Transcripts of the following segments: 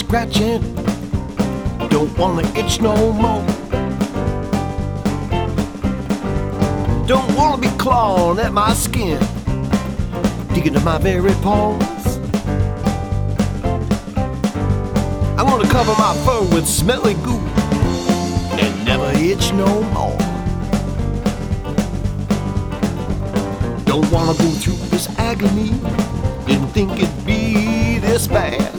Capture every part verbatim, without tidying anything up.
scratching, don't wanna itch no more. Don't wanna be clawing at my skin, digging to my very paws. I wanna cover my fur with smelly goo and never itch no more. Don't wanna go through this agony, didn't think it'd be this bad.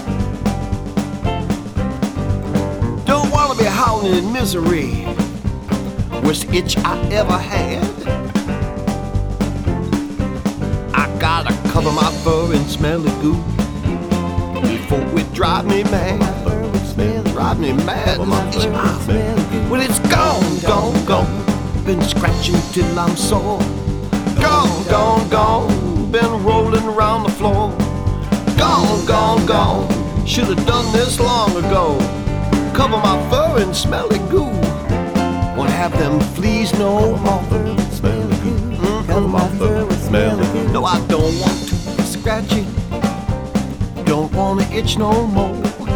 Don't wanna be howling in misery, worst itch I ever had. I gotta cover my fur in smelly goo before it drive me mad. Drive me mad. Well, it's gone, gone, gone. Been scratching till I'm sore. Gone, gone, gone. Been rolling around the floor. Gone, gone, gone. Should've done this long ago. Cover my fur in smelly goo. Won't have them fleas no more. Mm, cover my fur with smelly goo. No, I don't want to scratch it. Don't wanna itch no more.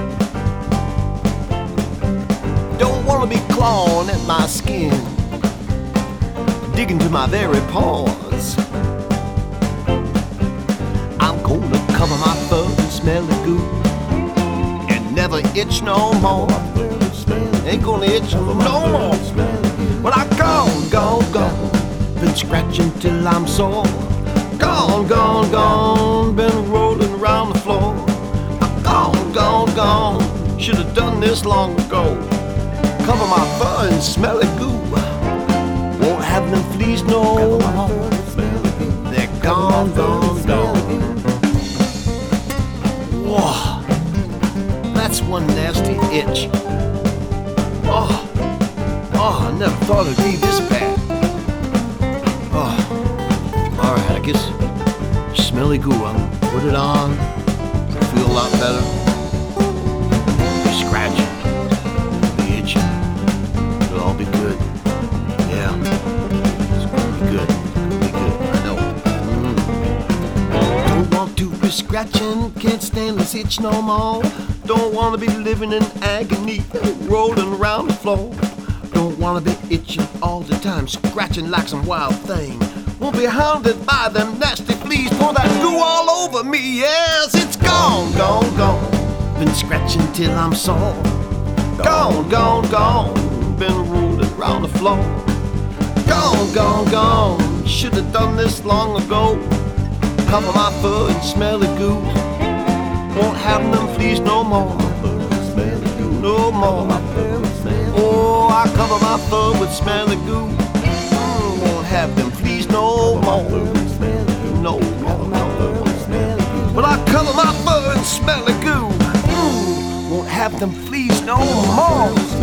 Don't wanna be clawing at my skin, digging to my very paws. I'm gonna cover my fur in smelly goo and never itch no more. Ain't gonna itch no more. Well, I gone, gone, gone. Been scratching till I'm sore. Gone, gone, gone. Been rolling around the floor. I'm gone, gone, gone. Should've done this long ago. Cover my fur in smelly goo. Won't have them fleas no more. They're gone, gone, gone. Whoa, that's one nasty itch. Oh, oh, I never thought it'd be this bad. Oh, all right, I guess smelly goo. I'll put it on. Feel a lot better. Scratching, be itching. It'll all be good. Yeah, it's gonna be good. It'll be good. I know. Mm. Don't want to be scratching. Can't stand this itch no more. Don't wanna be living in agony, rolling around the floor. Don't wanna be itching all the time, scratching like some wild thing. Won't be hounded by them nasty fleas, pour that goo all over me. Yes, it's gone, gone, gone. Been scratching till I'm sore. Gone, gone, gone. Been rolling around the floor. Gone, gone, gone. Should've done this long ago. Cover my fur in smelly goo. Won't have them fleas no more. No more. Oh, I cover my fur with smelly goo. Mm, won't have them fleas no more. No more. But I cover my fur in smelly goo. Mm, won't have them fleas no more.